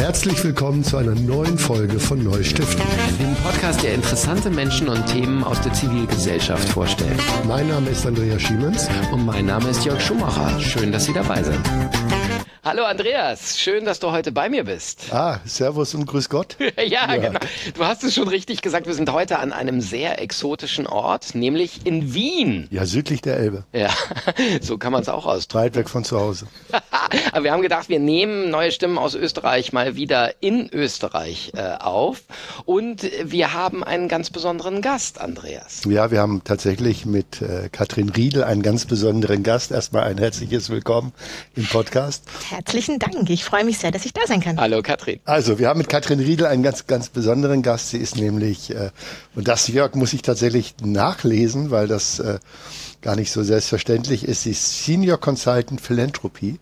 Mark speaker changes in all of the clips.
Speaker 1: Herzlich willkommen zu einer neuen Folge von Neustiften.
Speaker 2: Dem Podcast, der interessante Menschen und Themen aus der Zivilgesellschaft vorstellt.
Speaker 1: Mein Name ist Andreas Schiemens.
Speaker 2: Und mein Name ist Jörg Schumacher. Schön, dass Sie dabei sind. Hallo Andreas, schön, dass du heute bei mir bist.
Speaker 1: Servus und grüß Gott.
Speaker 2: Ja, genau. Du hast es schon richtig gesagt, wir sind heute an einem sehr exotischen Ort, nämlich in Wien.
Speaker 1: Ja, südlich der Elbe.
Speaker 2: Ja, so kann man es auch ausdrücken.
Speaker 1: Weit weg von zu Hause.
Speaker 2: Aber wir haben gedacht, wir nehmen neue Stimmen aus Österreich mal wieder in Österreich auf. Und wir haben einen ganz besonderen Gast, Andreas.
Speaker 1: Ja, wir haben tatsächlich mit Katrin Riedl einen ganz besonderen Gast. Erstmal ein herzliches Willkommen im Podcast.
Speaker 3: Herzlichen Dank. Ich freue mich sehr, dass ich da sein kann.
Speaker 2: Hallo Katrin.
Speaker 1: Also, wir haben mit Katrin Riedl einen ganz, ganz besonderen Gast. Sie ist nämlich, und das, Jörg, muss ich tatsächlich nachlesen, weil das gar nicht so selbstverständlich ist. Sie ist Senior Consultant Philanthropy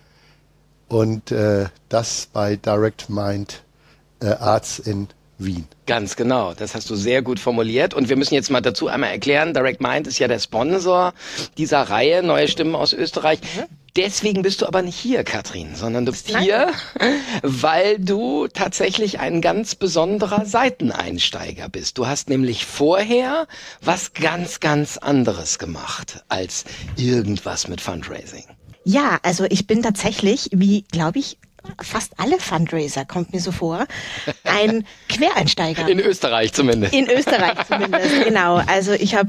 Speaker 1: und das bei Direct Mind Arts in Wien.
Speaker 2: Ganz genau, das hast du sehr gut formuliert und wir müssen jetzt mal dazu einmal erklären, Direct Mind ist ja der Sponsor dieser Reihe Neue Stimmen aus Österreich. Deswegen bist du aber nicht hier, Katrin, sondern du bist hier, weil du tatsächlich ein ganz besonderer Seiteneinsteiger bist. Du hast nämlich vorher was ganz, ganz anderes gemacht als irgendwas mit Fundraising.
Speaker 3: Ja, also ich bin tatsächlich, wie glaube ich, fast alle Fundraiser, kommt mir so vor, ein Quereinsteiger.
Speaker 2: In Österreich zumindest.
Speaker 3: In Österreich zumindest, genau. Also ich habe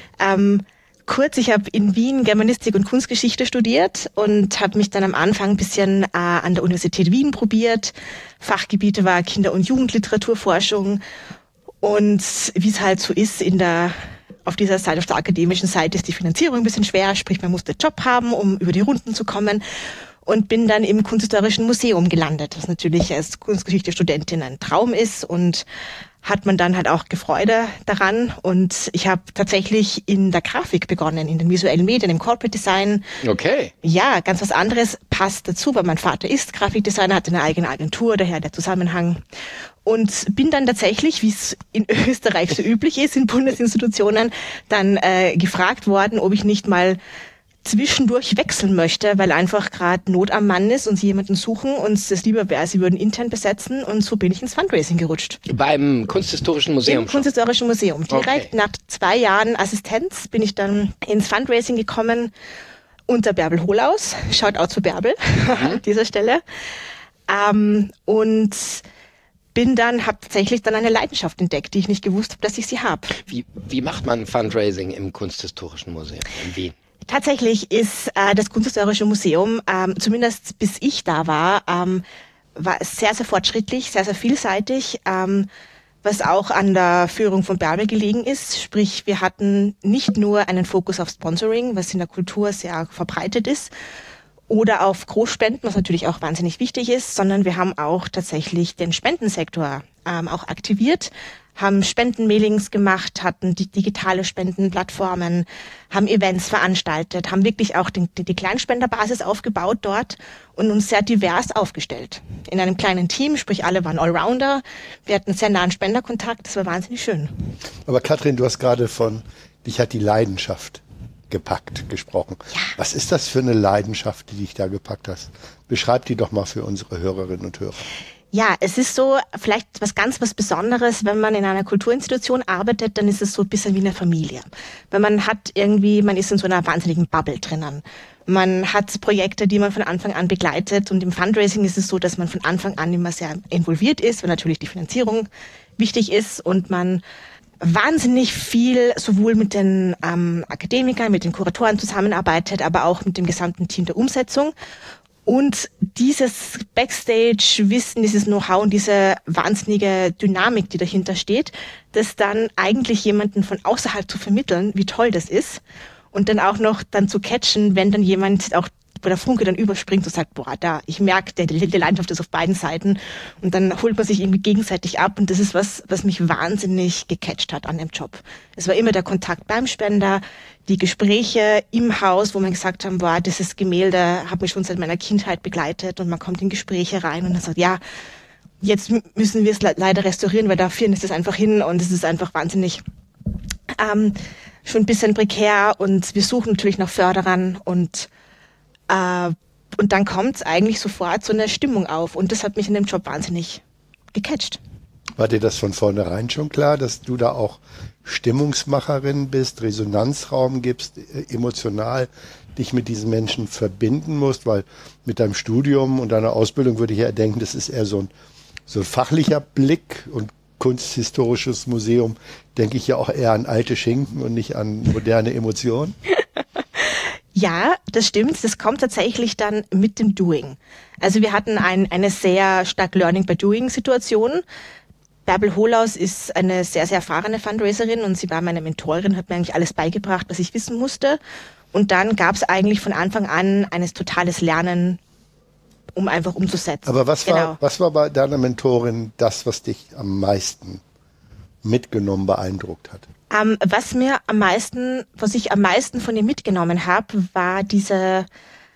Speaker 3: ich habe in Wien Germanistik und Kunstgeschichte studiert und habe mich dann am Anfang ein bisschen an der Universität Wien probiert. Fachgebiete war Kinder- und Jugendliteraturforschung und wie es halt so ist auf dieser Seite, auf der akademischen Seite ist die Finanzierung ein bisschen schwer, sprich man musste Job haben, um über die Runden zu kommen. Und bin dann im Kunsthistorischen Museum gelandet, was natürlich als Kunstgeschichte-Studentin ein Traum ist und hat man dann halt auch Freude daran. Und ich habe tatsächlich in der Grafik begonnen, in den visuellen Medien, im Corporate Design.
Speaker 2: Okay.
Speaker 3: Ja, ganz was anderes passt dazu, weil mein Vater ist Grafikdesigner, hat eine eigene Agentur, daher der Zusammenhang. Und bin dann tatsächlich, wie es in Österreich so üblich ist, in Bundesinstitutionen, dann gefragt worden, ob ich nicht mal zwischendurch wechseln möchte, weil einfach gerade Not am Mann ist und sie jemanden suchen und es lieber wäre, sie würden intern besetzen und so bin ich ins Fundraising gerutscht.
Speaker 2: Beim Kunsthistorischen Museum?
Speaker 3: Im Kunsthistorischen Museum. Direkt nach 2 Jahren Assistenz bin ich dann ins Fundraising gekommen unter Bärbel Holaus. Shoutout zu Bärbel an dieser Stelle. Und habe tatsächlich dann eine Leidenschaft entdeckt, die ich nicht gewusst habe, dass ich sie habe.
Speaker 2: Wie macht man Fundraising im Kunsthistorischen Museum in Wien?
Speaker 3: Tatsächlich ist das Kunsthistorische Museum, zumindest bis ich da war sehr, sehr fortschrittlich, sehr, sehr vielseitig, was auch an der Führung von Bärbel gelegen ist. Sprich, wir hatten nicht nur einen Fokus auf Sponsoring, was in der Kultur sehr verbreitet ist, oder auf Großspenden, was natürlich auch wahnsinnig wichtig ist, sondern wir haben auch tatsächlich den Spendensektor auch aktiviert, haben Spendenmailings gemacht, hatten die digitale Spendenplattformen, haben Events veranstaltet, haben wirklich auch die Kleinspenderbasis aufgebaut dort und uns sehr divers aufgestellt. In einem kleinen Team, sprich alle waren Allrounder, wir hatten sehr nahen Spenderkontakt, das war wahnsinnig schön.
Speaker 1: Aber Katrin, du hast gerade dich hat die Leidenschaft gepackt gesprochen.
Speaker 3: Ja.
Speaker 1: Was ist das für eine Leidenschaft, die dich da gepackt hast? Beschreib die doch mal für unsere Hörerinnen und Hörer.
Speaker 3: Ja, es ist so vielleicht was Besonderes, wenn man in einer Kulturinstitution arbeitet, dann ist es so ein bisschen wie eine Familie. Weil man ist in so einer wahnsinnigen Bubble drinnen. Man hat Projekte, die man von Anfang an begleitet und im Fundraising ist es so, dass man von Anfang an immer sehr involviert ist, weil natürlich die Finanzierung wichtig ist und man wahnsinnig viel sowohl mit den Akademikern, mit den Kuratoren zusammenarbeitet, aber auch mit dem gesamten Team der Umsetzung. Und dieses Backstage-Wissen, dieses Know-how und diese wahnsinnige Dynamik, die dahinter steht, das dann eigentlich jemanden von außerhalb zu vermitteln, wie toll das ist. Und dann auch noch dann zu catchen, wenn dann jemand auch, wo der Funke dann überspringt und sagt, ich merke, die Leidenschaft ist auf beiden Seiten. Und dann holt man sich irgendwie gegenseitig ab. Und das ist was mich wahnsinnig gecatcht hat an dem Job. Es war immer der Kontakt beim Spender, die Gespräche im Haus, wo man gesagt haben, dieses Gemälde hat mich schon seit meiner Kindheit begleitet und man kommt in Gespräche rein und dann sagt, ja, jetzt müssen wir es leider restaurieren, weil da führen ist es einfach hin und es ist einfach wahnsinnig schon ein bisschen prekär und wir suchen natürlich nach Förderern und Und dann kommt es eigentlich sofort zu einer Stimmung auf. Und das hat mich in dem Job wahnsinnig gecatcht.
Speaker 1: War dir das von vornherein schon klar, dass du da auch Stimmungsmacherin bist, Resonanzraum gibst, emotional dich mit diesen Menschen verbinden musst? Weil mit deinem Studium und deiner Ausbildung würde ich ja denken, das ist eher so ein fachlicher Blick, und Kunsthistorisches Museum denke ich ja auch eher an alte Schinken und nicht an moderne Emotionen.
Speaker 3: Ja, das stimmt. Das kommt tatsächlich dann mit dem Doing. Also wir hatten eine sehr stark Learning-by-Doing-Situation. Bärbel Holaus ist eine sehr, sehr erfahrene Fundraiserin und sie war meine Mentorin, hat mir eigentlich alles beigebracht, was ich wissen musste. Und dann gab es eigentlich von Anfang an ein totales Lernen, um einfach umzusetzen.
Speaker 1: Aber was war bei deiner Mentorin das, was dich am meisten mitgenommen, beeindruckt hat?
Speaker 3: Was ich am meisten von ihr mitgenommen habe, war diese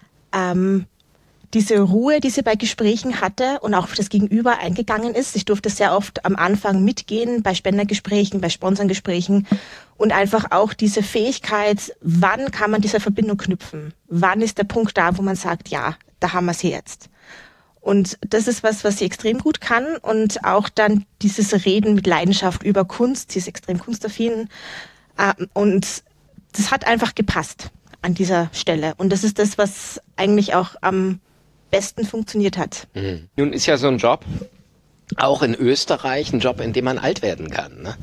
Speaker 3: Ruhe, die sie bei Gesprächen hatte und auch für das Gegenüber eingegangen ist. Ich durfte sehr oft am Anfang mitgehen bei Spendergesprächen, bei Sponsorgesprächen und einfach auch diese Fähigkeit, wann kann man diese Verbindung knüpfen? Wann ist der Punkt da, wo man sagt, ja, da haben wir sie jetzt? Und das ist was sie extrem gut kann, und auch dann dieses Reden mit Leidenschaft über Kunst, sie ist extrem kunstaffin, und das hat einfach gepasst an dieser Stelle. Und das ist das, was eigentlich auch am besten funktioniert hat.
Speaker 2: Mhm. Nun ist ja so ein Job, auch in Österreich, ein Job, in dem man alt werden kann. Ne?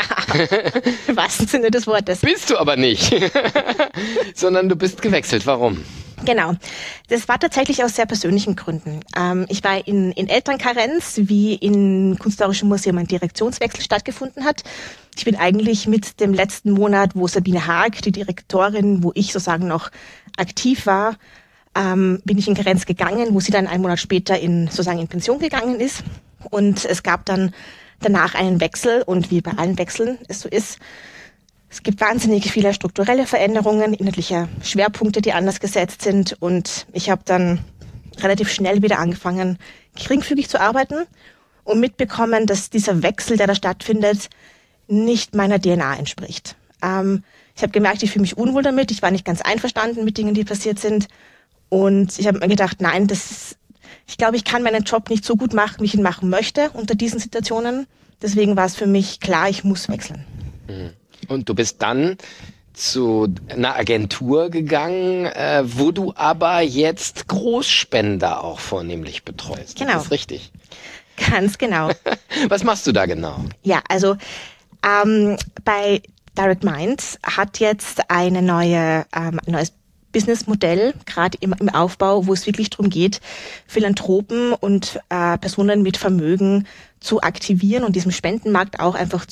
Speaker 3: Im wahrsten Sinne des Wortes.
Speaker 2: Bist du aber nicht, sondern du bist gewechselt. Warum?
Speaker 3: Genau. Das war tatsächlich aus sehr persönlichen Gründen. Ich war in Elternkarenz, wie im Kunsthistorischen Museum ein Direktionswechsel stattgefunden hat. Ich bin eigentlich mit dem letzten Monat, wo Sabine Haag, die Direktorin, wo ich sozusagen noch aktiv war, bin ich in Karenz gegangen, wo sie dann einen Monat später in Pension gegangen ist. Und es gab dann danach einen Wechsel, und wie bei allen Wechseln es so ist, es gibt wahnsinnig viele strukturelle Veränderungen, inhaltliche Schwerpunkte, die anders gesetzt sind. Und ich habe dann relativ schnell wieder angefangen, geringfügig zu arbeiten und mitbekommen, dass dieser Wechsel, der da stattfindet, nicht meiner DNA entspricht. Ich habe gemerkt, ich fühle mich unwohl damit. Ich war nicht ganz einverstanden mit Dingen, die passiert sind. Und ich habe mir gedacht, nein, ich glaube, ich kann meinen Job nicht so gut machen, wie ich ihn machen möchte unter diesen Situationen. Deswegen war es für mich klar, ich muss wechseln.
Speaker 2: Und du bist dann zu einer Agentur gegangen, wo du aber jetzt Großspender auch vornehmlich betreust.
Speaker 3: Genau.
Speaker 2: Das ist richtig.
Speaker 3: Ganz genau.
Speaker 2: Was machst du da genau?
Speaker 3: Ja, also bei Direct Minds hat jetzt ein neues Businessmodell, gerade im Aufbau, wo es wirklich darum geht, Philanthropen und Personen mit Vermögen zu aktivieren und diesen Spendenmarkt auch einfach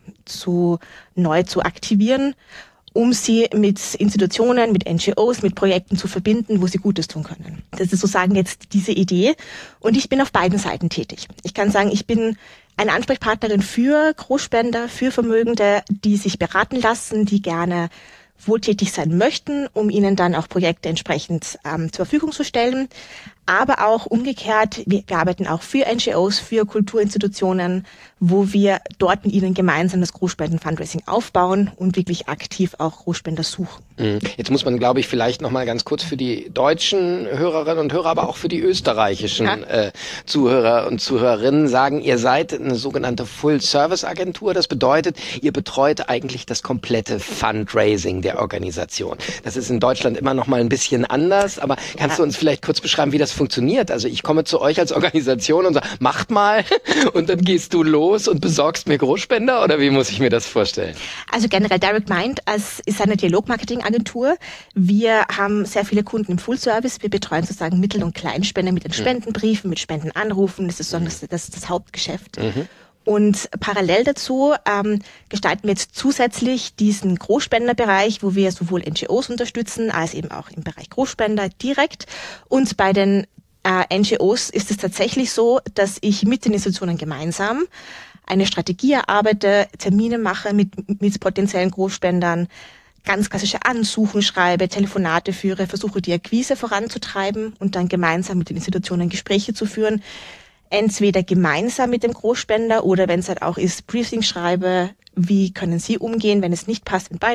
Speaker 3: neu zu aktivieren, um sie mit Institutionen, mit NGOs, mit Projekten zu verbinden, wo sie Gutes tun können. Das ist sozusagen jetzt diese Idee, und ich bin auf beiden Seiten tätig. Ich kann sagen, ich bin eine Ansprechpartnerin für Großspender, für Vermögende, die sich beraten lassen, die gerne wohltätig sein möchten, um ihnen dann auch Projekte entsprechend zur Verfügung zu stellen. Aber auch umgekehrt, wir arbeiten auch für NGOs, für Kulturinstitutionen, wo wir dort mit ihnen gemeinsam das Großspenden-Fundraising aufbauen und wirklich aktiv auch Großspender suchen.
Speaker 2: Jetzt muss man, glaube ich, vielleicht noch mal ganz kurz für die deutschen Hörerinnen und Hörer, aber auch für die österreichischen Zuhörer und Zuhörerinnen sagen, ihr seid eine sogenannte Full-Service-Agentur. Das bedeutet, ihr betreut eigentlich das komplette Fundraising der Organisation. Das ist in Deutschland immer noch mal ein bisschen anders, aber kannst du uns vielleicht kurz beschreiben, wie das funktioniert? Also ich komme zu euch als Organisation und sage, macht mal, und dann gehst du los und besorgst mir Großspender, oder wie muss ich mir das vorstellen?
Speaker 3: Also generell Direct Mind ist eine Dialogmarketing-Agentur. Wir haben sehr viele Kunden im Full-Service. Wir betreuen sozusagen Mittel- und Kleinspender mit den Spendenbriefen, mit Spendenanrufen. Das ist sozusagen das Hauptgeschäft. Und parallel dazu gestalten wir jetzt zusätzlich diesen Großspenderbereich, wo wir sowohl NGOs unterstützen, als eben auch im Bereich Großspender direkt. Und bei den NGOs ist es tatsächlich so, dass ich mit den Institutionen gemeinsam eine Strategie erarbeite, Termine mache mit potenziellen Großspendern, ganz klassische Ansuchen schreibe, Telefonate führe, versuche die Akquise voranzutreiben und dann gemeinsam mit den Institutionen Gespräche zu führen. Entweder gemeinsam mit dem Großspender oder wenn es halt auch ist, Briefing schreibe, wie können Sie umgehen, wenn es nicht passt, wenn beide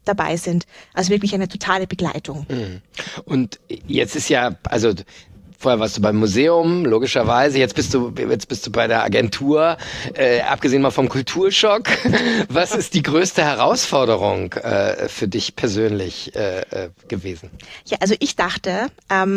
Speaker 3: dabei sind. Also wirklich eine totale Begleitung.
Speaker 2: Und jetzt ist ja, also vorher warst du beim Museum, logischerweise. Jetzt bist du bei der Agentur. Abgesehen mal vom Kulturschock, was ist die größte Herausforderung für dich persönlich gewesen?
Speaker 3: Ja, also ich dachte,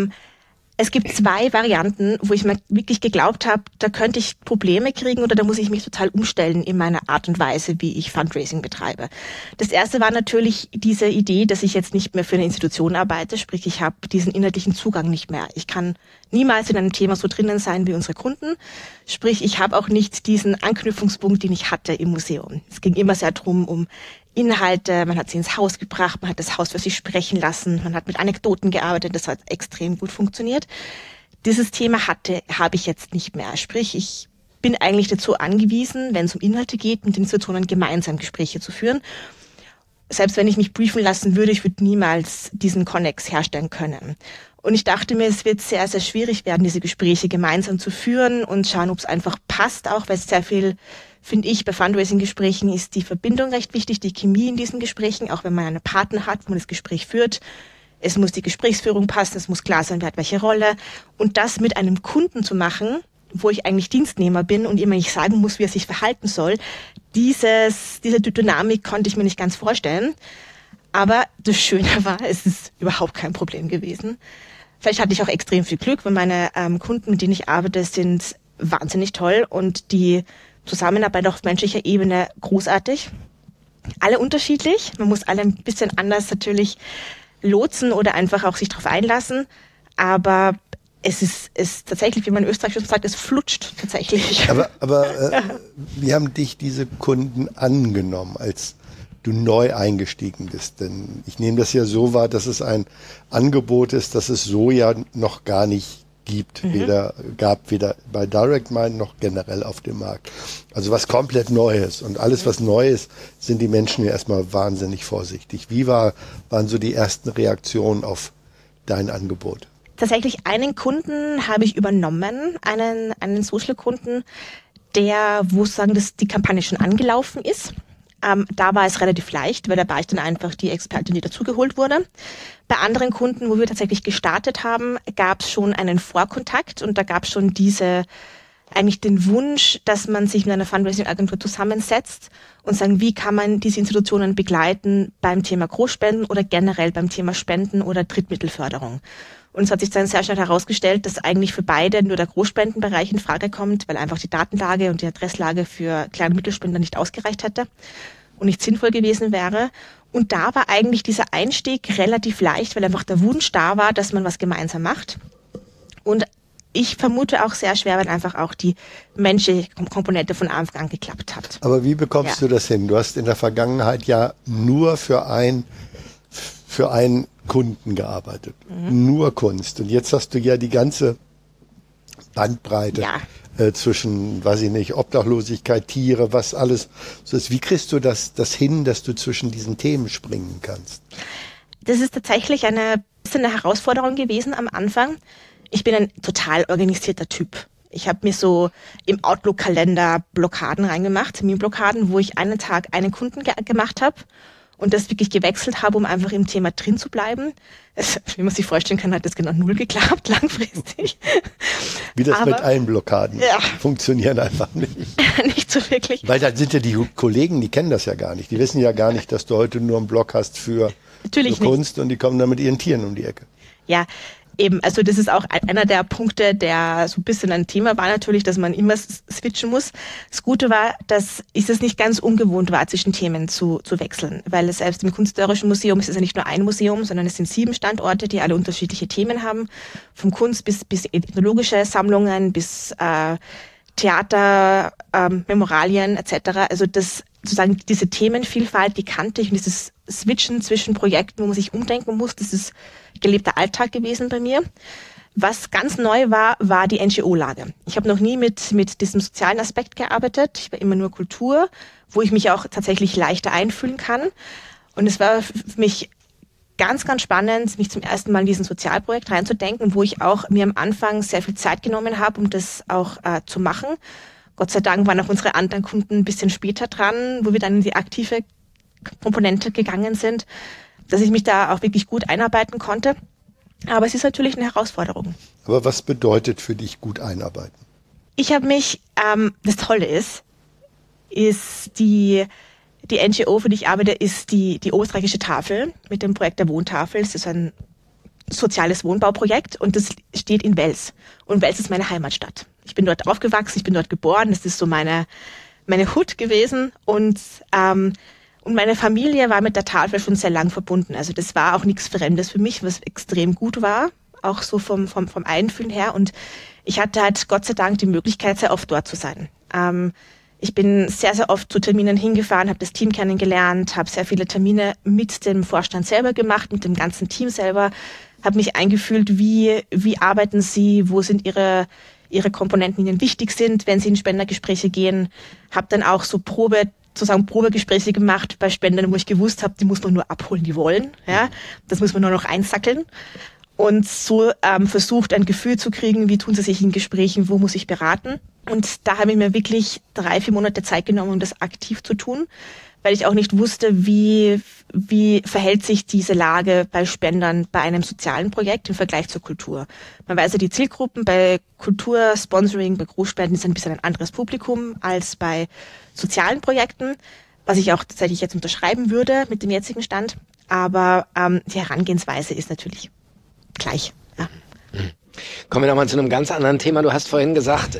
Speaker 3: es gibt 2 Varianten, wo ich mir wirklich geglaubt habe, da könnte ich Probleme kriegen oder da muss ich mich total umstellen in meiner Art und Weise, wie ich Fundraising betreibe. Das erste war natürlich diese Idee, dass ich jetzt nicht mehr für eine Institution arbeite, sprich ich habe diesen inhaltlichen Zugang nicht mehr. Ich kann niemals in einem Thema so drinnen sein wie unsere Kunden, sprich ich habe auch nicht diesen Anknüpfungspunkt, den ich hatte im Museum. Es ging immer sehr drum um Inhalte, man hat sie ins Haus gebracht, man hat das Haus für sich sprechen lassen, man hat mit Anekdoten gearbeitet, das hat extrem gut funktioniert. Dieses Thema habe ich jetzt nicht mehr. Sprich, ich bin eigentlich dazu angewiesen, wenn es um Inhalte geht, mit den Institutionen gemeinsam Gespräche zu führen. Selbst wenn ich mich briefen lassen würde, ich würde niemals diesen Konnex herstellen können. Und ich dachte mir, es wird sehr, sehr schwierig werden, diese Gespräche gemeinsam zu führen und schauen, ob es einfach passt, auch weil es sehr viel, finde ich, bei Fundraising-Gesprächen ist die Verbindung recht wichtig, die Chemie in diesen Gesprächen, auch wenn man einen Partner hat, wo man das Gespräch führt. Es muss die Gesprächsführung passen, es muss klar sein, wer hat welche Rolle. Und das mit einem Kunden zu machen, wo ich eigentlich Dienstnehmer bin und immer nicht sagen muss, wie er sich verhalten soll, diese Dynamik konnte ich mir nicht ganz vorstellen. Aber das Schöne war, es ist überhaupt kein Problem gewesen. Vielleicht hatte ich auch extrem viel Glück, weil meine Kunden, mit denen ich arbeite, sind wahnsinnig toll und die Zusammenarbeit auf menschlicher Ebene großartig. Alle unterschiedlich. Man muss alle ein bisschen anders natürlich lotsen oder einfach auch sich darauf einlassen. Aber es ist tatsächlich, wie man in Österreich schon sagt, es flutscht tatsächlich.
Speaker 1: Aber wie haben dich diese Kunden angenommen, als du neu eingestiegen bist? Denn ich nehme das ja so wahr, dass es ein Angebot ist, das es so ja noch gar nicht gibt, weder bei DirectMind noch generell auf dem Markt. Also was komplett Neues. Und alles, was neu ist, sind die Menschen ja erstmal wahnsinnig vorsichtig. Wie waren so die ersten Reaktionen auf dein Angebot?
Speaker 3: Tatsächlich einen Kunden habe ich übernommen, einen Social-Kunden, wo sozusagen die Kampagne schon angelaufen ist. Da war es relativ leicht, weil da war ich dann einfach die Expertin, die dazugeholt wurde. Bei anderen Kunden, wo wir tatsächlich gestartet haben, gab es schon einen Vorkontakt und da gab es schon eigentlich den Wunsch, dass man sich mit einer Fundraising-Agentur zusammensetzt und sagen, wie kann man diese Institutionen begleiten beim Thema Großspenden oder generell beim Thema Spenden oder Drittmittelförderung. Und es hat sich dann sehr schnell herausgestellt, dass eigentlich für beide nur der Großspendenbereich in Frage kommt, weil einfach die Datenlage und die Adresslage für kleine Mittelspender nicht ausgereicht hätte und nicht sinnvoll gewesen wäre. Und da war eigentlich dieser Einstieg relativ leicht, weil einfach der Wunsch da war, dass man was gemeinsam macht. Und ich vermute auch sehr schwer, weil einfach auch die menschliche Komponente von Anfang an geklappt hat.
Speaker 1: Aber wie bekommst du das hin? Du hast in der Vergangenheit ja nur für einen Kunden gearbeitet. Nur Kunst. Und jetzt hast du ja die ganze Bandbreite zwischen, weiß ich nicht, Obdachlosigkeit, Tiere, was alles so ist. Wie kriegst du das hin, dass du zwischen diesen Themen springen kannst?
Speaker 3: Das ist tatsächlich eine Herausforderung gewesen am Anfang. Ich bin ein total organisierter Typ. Ich habe mir so im Outlook-Kalender Blockaden reingemacht, Terminblockaden, wo ich einen Tag einen Kunden gemacht habe und das wirklich gewechselt habe, um einfach im Thema drin zu bleiben. Wie man sich vorstellen kann, hat das genau 0 geklappt, langfristig.
Speaker 1: Wie das mit allen Blockaden funktionieren einfach nicht.
Speaker 3: Nicht so wirklich.
Speaker 1: Weil da sind ja die Kollegen, die kennen das ja gar nicht. Die wissen ja gar nicht, dass du heute nur einen Block hast für Kunst und die kommen dann mit ihren Tieren um die Ecke.
Speaker 3: Ja, eben, also das ist auch einer der Punkte, der so ein bisschen ein Thema war natürlich, dass man immer switchen muss. Das Gute war, dass es nicht ganz ungewohnt war, zwischen Themen zu wechseln, weil es selbst im Künstlerischen Museum ist es ja nicht nur ein Museum, sondern es sind 7 Standorte, die alle unterschiedliche Themen haben, vom Kunst bis ethnologische Sammlungen, bis Theater, Memorialien etc. Also das sozusagen diese Themenvielfalt, die kannte ich und dieses Switchen zwischen Projekten, wo man sich umdenken muss, das ist gelebter Alltag gewesen bei mir. Was ganz neu war die NGO-Lage. Ich habe noch nie mit diesem sozialen Aspekt gearbeitet. Ich war immer nur Kultur, wo ich mich auch tatsächlich leichter einfühlen kann. Und es war für mich ganz, ganz spannend, mich zum ersten Mal in diesen Sozialprojekt reinzudenken, wo ich auch mir am Anfang sehr viel Zeit genommen habe, um das auch zu machen. Gott sei Dank waren auch unsere anderen Kunden ein bisschen später dran, wo wir dann in die aktive Komponente gegangen sind, dass ich mich da auch wirklich gut einarbeiten konnte. Aber es ist natürlich eine Herausforderung.
Speaker 1: Aber was bedeutet für dich gut einarbeiten?
Speaker 3: Ich habe mich, das Tolle ist die NGO, für die ich arbeite, ist die österreichische Tafel mit dem Projekt der Wohntafel. Es ist ein soziales Wohnbauprojekt und das steht in Wels. Und Wels ist meine Heimatstadt. Ich bin dort aufgewachsen, ich bin dort geboren. Das ist so meine Hut gewesen und meine Familie war mit der Tafel schon sehr lang verbunden. Also das war auch nichts Fremdes für mich, was extrem gut war, auch so vom Einfühlen her. Und ich hatte halt Gott sei Dank die Möglichkeit, sehr oft dort zu sein. Ich bin sehr, sehr oft zu Terminen hingefahren, habe das Team kennengelernt, habe sehr viele Termine mit dem Vorstand selber gemacht, mit dem ganzen Team selber, habe mich eingefühlt, wie arbeiten sie, wo sind ihre Komponenten, die ihnen wichtig sind, wenn sie in Spendergespräche gehen. Habe dann auch so Probegespräche gemacht bei Spendern, wo ich gewusst habe, die muss man nur abholen, die wollen. Ja? Das muss man nur noch einsackeln. Und so versucht, ein Gefühl zu kriegen, wie tun sie sich in Gesprächen, wo muss ich beraten. Und da habe ich mir wirklich 3-4 Monate Zeit genommen, um das aktiv zu tun, weil ich auch nicht wusste, wie verhält sich diese Lage bei Spendern bei einem sozialen Projekt im Vergleich zur Kultur. Man weiß ja, die Zielgruppen bei Kultur, Sponsoring, bei Großspenden ist ein bisschen ein anderes Publikum als bei sozialen Projekten, was ich auch tatsächlich jetzt unterschreiben würde mit dem jetzigen Stand. Aber die Herangehensweise ist natürlich gleich. Ja.
Speaker 2: Kommen wir nochmal zu einem ganz anderen Thema. Du hast vorhin gesagt,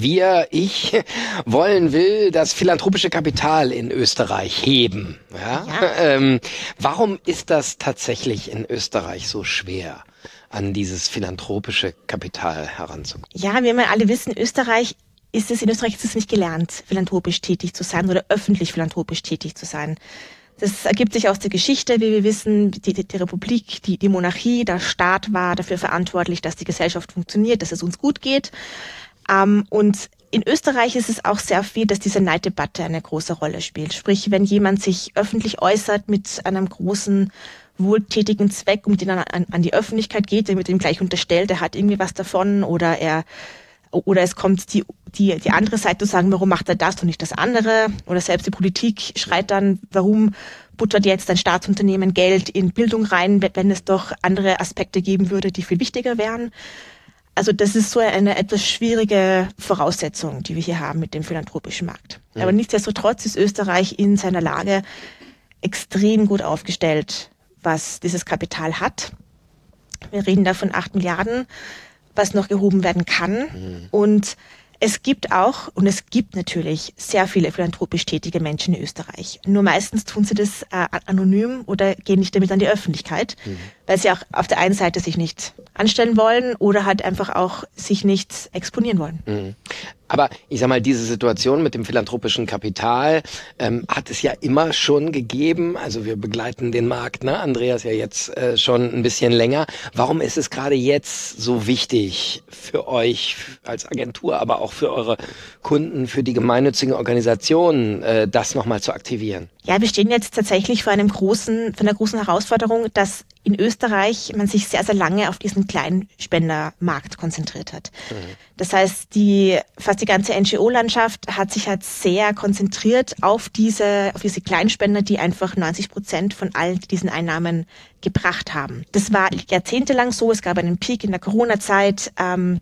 Speaker 2: ich will das philanthropische Kapital in Österreich heben. Ja?
Speaker 3: Ja.
Speaker 2: Warum ist das tatsächlich in Österreich so schwer, an dieses philanthropische Kapital heranzukommen?
Speaker 3: Ja, wie wir alle wissen, in Österreich ist es nicht gelernt, philanthropisch tätig zu sein oder öffentlich philanthropisch tätig zu sein. Das ergibt sich aus der Geschichte, wie wir wissen, die Republik, die Monarchie, der Staat war dafür verantwortlich, dass die Gesellschaft funktioniert, dass es uns gut geht. Und in Österreich ist es auch sehr viel, dass diese Neiddebatte eine große Rolle spielt. Sprich, wenn jemand sich öffentlich äußert mit einem großen wohltätigen Zweck, um den er an die Öffentlichkeit geht, der mit ihm gleich unterstellt, er hat irgendwie was davon oder es kommt die andere Seite zu sagen, warum macht er das und nicht das andere? Oder selbst die Politik schreit dann, warum buttert jetzt ein Staatsunternehmen Geld in Bildung rein, wenn es doch andere Aspekte geben würde, die viel wichtiger wären? Also das ist so eine etwas schwierige Voraussetzung, die wir hier haben mit dem philanthropischen Markt. Ja. Aber nichtsdestotrotz ist Österreich in seiner Lage extrem gut aufgestellt, was dieses Kapital hat. Wir reden da von 8 Milliarden, was noch gehoben werden kann. Mhm. Und es gibt natürlich sehr viele philanthropisch tätige Menschen in Österreich. Nur meistens tun sie das anonym oder gehen nicht damit an die Öffentlichkeit, weil sie auch auf der einen Seite sich nicht anstellen wollen oder halt einfach auch sich nicht exponieren wollen.
Speaker 2: Mhm. Aber ich sag mal, diese Situation mit dem philanthropischen Kapital hat es ja immer schon gegeben. Also wir begleiten den Markt, ne? Andreas ja jetzt schon ein bisschen länger. Warum ist es gerade jetzt so wichtig für euch als Agentur, aber auch für eure Kunden, für die gemeinnützigen Organisationen, das nochmal zu aktivieren?
Speaker 3: Ja, wir stehen jetzt tatsächlich vor einer großen Herausforderung, dass in Österreich man sich sehr, sehr lange auf diesen kleinen Spendermarkt konzentriert hat. Mhm. Das heißt, fast die ganze NGO-Landschaft hat sich halt sehr konzentriert auf diese Kleinspender, die einfach 90% von all diesen Einnahmen gebracht haben. Das war jahrzehntelang so. Es gab einen Peak in der Corona-Zeit.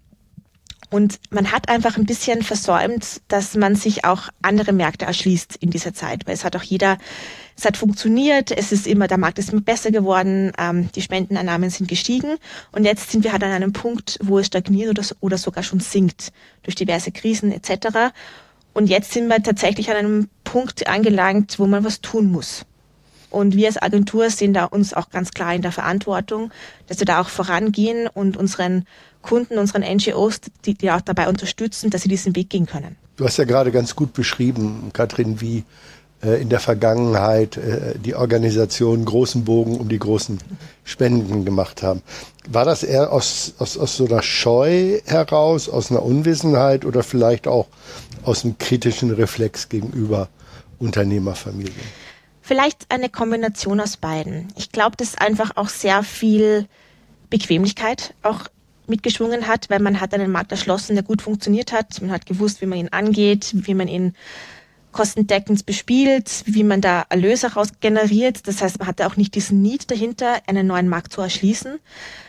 Speaker 3: Und man hat einfach ein bisschen versäumt, dass man sich auch andere Märkte erschließt in dieser Zeit, weil es hat funktioniert, der Markt ist immer besser geworden, die Spendeneinnahmen sind gestiegen und jetzt sind wir halt an einem Punkt, wo es stagniert oder sogar schon sinkt durch diverse Krisen etc. Und jetzt sind wir tatsächlich an einem Punkt angelangt, wo man was tun muss. Und wir als Agentur sehen da uns auch ganz klar in der Verantwortung, dass wir da auch vorangehen und unseren Kunden, unseren NGOs, die auch dabei unterstützen, dass sie diesen Weg gehen können.
Speaker 1: Du hast ja gerade ganz gut beschrieben, Katrin, wie in der Vergangenheit die Organisationen großen Bogen um die großen Spenden gemacht haben. War das eher aus so einer Scheu heraus, aus einer Unwissenheit oder vielleicht auch aus einem kritischen Reflex gegenüber Unternehmerfamilien?
Speaker 3: Vielleicht eine Kombination aus beiden. Ich glaube, dass einfach auch sehr viel Bequemlichkeit auch mitgeschwungen hat, weil man hat einen Markt erschlossen, der gut funktioniert hat. Man hat gewusst, wie man ihn angeht, wie man ihn kostendeckend bespielt, wie man da Erlöse raus generiert. Das heißt, man hatte auch nicht diesen Need dahinter, einen neuen Markt zu erschließen.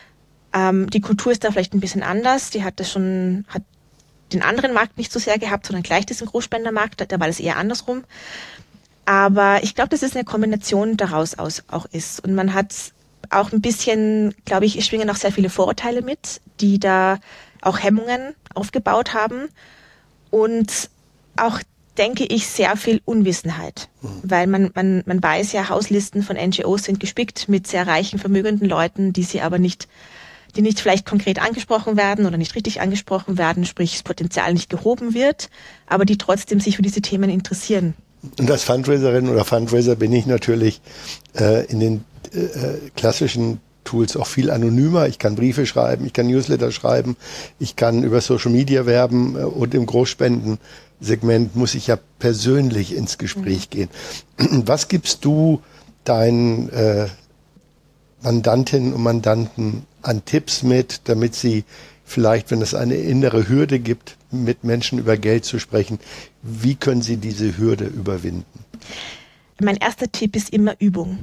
Speaker 3: Die Kultur ist da vielleicht ein bisschen anders. Die hat den anderen Markt nicht so sehr gehabt, sondern gleich diesen Großspendermarkt. Da war das eher andersrum. Aber ich glaube, dass es eine Kombination daraus auch ist. Und man hat auch ein bisschen, glaube ich, schwingen auch sehr viele Vorurteile mit, die da auch Hemmungen aufgebaut haben. Und auch, denke ich, sehr viel Unwissenheit. Weil man weiß ja, Hauslisten von NGOs sind gespickt mit sehr reichen, vermögenden Leuten, die nicht vielleicht konkret angesprochen werden oder nicht richtig angesprochen werden, sprich das Potenzial nicht gehoben wird, aber die trotzdem sich für diese Themen interessieren.
Speaker 1: Und als Fundraiserin oder Fundraiser bin ich natürlich in den klassischen Tools auch viel anonymer. Ich kann Briefe schreiben, ich kann Newsletter schreiben, ich kann über Social Media werben und im Großspendensegment muss ich ja persönlich ins Gespräch gehen. Was gibst du deinen Mandantinnen und Mandanten an Tipps mit, damit sie vielleicht, wenn es eine innere Hürde gibt, mit Menschen über Geld zu sprechen, wie können sie diese Hürde überwinden?
Speaker 3: Mein erster Tipp ist immer Übung.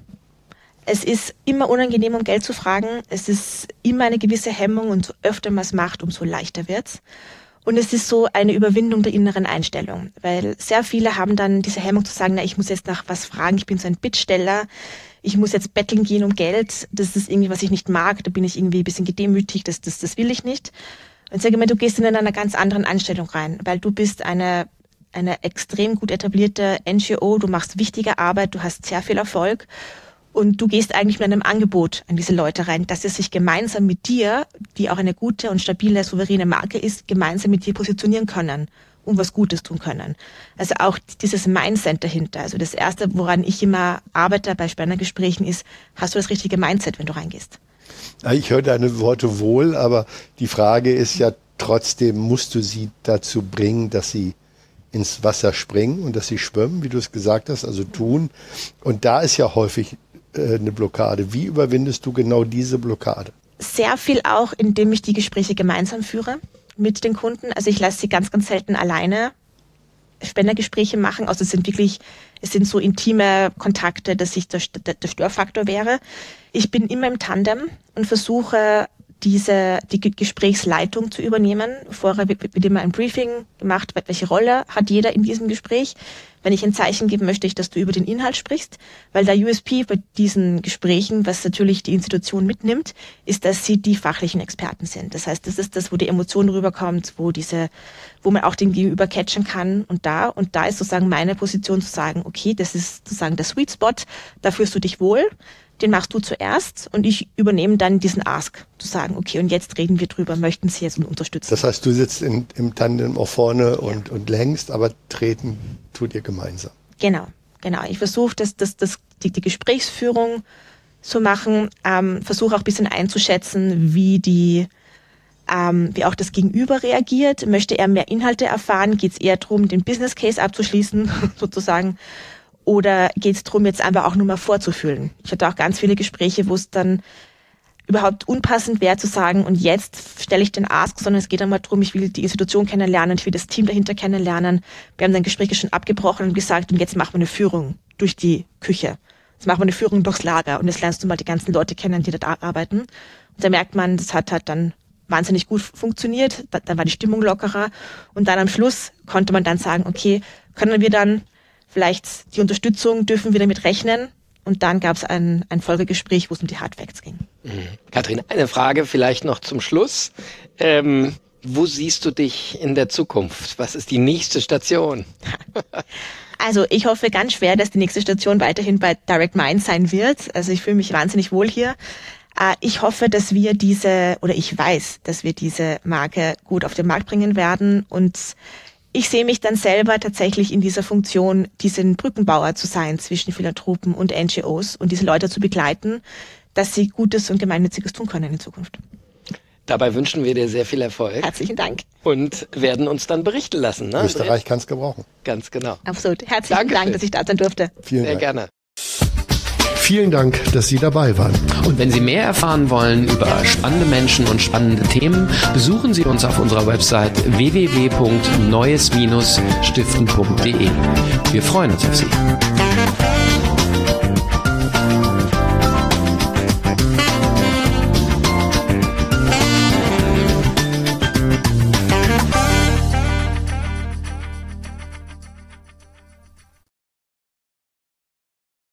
Speaker 3: Es ist immer unangenehm, um Geld zu fragen. Es ist immer eine gewisse Hemmung und so öfter man es macht, umso leichter wird's. Und es ist so eine Überwindung der inneren Einstellung, weil sehr viele haben dann diese Hemmung zu sagen, na, ich muss jetzt nach was fragen, ich bin so ein Bittsteller, ich muss jetzt betteln gehen um Geld, das ist irgendwie, was ich nicht mag, da bin ich irgendwie ein bisschen gedemütigt, das will ich nicht. Und sage mal, du gehst in einer ganz anderen Einstellung rein, weil du bist eine extrem gut etablierte NGO, du machst wichtige Arbeit, du hast sehr viel Erfolg und du gehst eigentlich mit einem Angebot an diese Leute rein, dass sie sich gemeinsam mit dir, die auch eine gute und stabile, souveräne Marke ist, gemeinsam mit dir positionieren können und was Gutes tun können. Also auch dieses Mindset dahinter. Also das Erste, woran ich immer arbeite bei Spendergesprächen ist, hast du das richtige Mindset, wenn du reingehst?
Speaker 1: Ich höre deine Worte wohl, aber die Frage ist ja trotzdem, musst du sie dazu bringen, dass sie ins Wasser springen und dass sie schwimmen, wie du es gesagt hast, also tun. Und da ist ja häufig eine Blockade. Wie überwindest du genau diese Blockade?
Speaker 3: Sehr viel auch, indem ich die Gespräche gemeinsam führe mit den Kunden. Also ich lasse sie ganz, ganz selten alleine Spendergespräche machen. Also es sind so intime Kontakte, dass ich der Störfaktor wäre. Ich bin immer im Tandem und versuche, die Gesprächsleitung zu übernehmen. Vorher wird immer ein Briefing gemacht, welche Rolle hat jeder in diesem Gespräch. Wenn ich ein Zeichen geben möchte, dass du über den Inhalt sprichst, weil der USP bei diesen Gesprächen, was natürlich die Institution mitnimmt, ist, dass sie die fachlichen Experten sind. Das heißt, das ist das, wo die Emotion rüberkommt, wo man auch den Gegenüber catchen kann und da ist sozusagen meine Position zu sagen, okay, das ist sozusagen der Sweet Spot, da fühlst du dich wohl. Den machst du zuerst und ich übernehme dann diesen Ask, zu sagen, okay, und jetzt reden wir drüber, möchten Sie jetzt unterstützen? Das
Speaker 1: heißt, du sitzt im Tandem auch vorne und lenkst, aber treten tut ihr gemeinsam.
Speaker 3: Genau. Ich versuche, die Gesprächsführung zu machen, versuche auch ein bisschen einzuschätzen, wie auch das Gegenüber reagiert. Möchte er mehr Inhalte erfahren? Geht es eher darum, den Business Case abzuschließen, sozusagen? Oder geht es darum, jetzt einfach auch nur mal vorzufühlen? Ich hatte auch ganz viele Gespräche, wo es dann überhaupt unpassend wäre zu sagen, und jetzt stelle ich den Ask, sondern es geht einmal darum, ich will die Institution kennenlernen, ich will das Team dahinter kennenlernen. Wir haben dann Gespräche schon abgebrochen und gesagt, und jetzt machen wir eine Führung durch die Küche. Jetzt machen wir eine Führung durchs Lager und jetzt lernst du mal die ganzen Leute kennen, die da arbeiten. Und da merkt man, das hat halt dann wahnsinnig gut funktioniert, dann war die Stimmung lockerer und dann am Schluss konnte man dann sagen, okay, können wir dann vielleicht die Unterstützung, dürfen wir damit rechnen? Und dann gab es ein Folgegespräch, wo es um die Hard Facts ging.
Speaker 2: Katrin, eine Frage vielleicht noch zum Schluss. Wo siehst du dich in der Zukunft? Was ist die nächste Station?
Speaker 3: Also ich hoffe ganz schwer, dass die nächste Station weiterhin bei Direct Mind sein wird. Also ich fühle mich wahnsinnig wohl hier. Ich hoffe, dass wir ich weiß, dass wir diese Marke gut auf den Markt bringen werden und ich sehe mich dann selber tatsächlich in dieser Funktion, diesen Brückenbauer zu sein zwischen Philanthropen und NGOs und diese Leute zu begleiten, dass sie Gutes und Gemeinnütziges tun können in Zukunft.
Speaker 2: Dabei wünschen wir dir sehr viel Erfolg.
Speaker 3: Herzlichen Dank.
Speaker 2: Und werden uns dann berichten lassen. Ne?
Speaker 1: Österreich kann es gebrauchen.
Speaker 2: Ganz genau.
Speaker 3: Absolut. Herzlichen Dank, dass ich da sein durfte.
Speaker 1: Vielen Dank.
Speaker 2: Sehr gerne.
Speaker 1: Vielen Dank, dass Sie dabei waren.
Speaker 4: Und wenn Sie mehr erfahren wollen über spannende Menschen und spannende Themen, besuchen Sie uns auf unserer Website www.neues-stiften.de. Wir freuen uns auf Sie.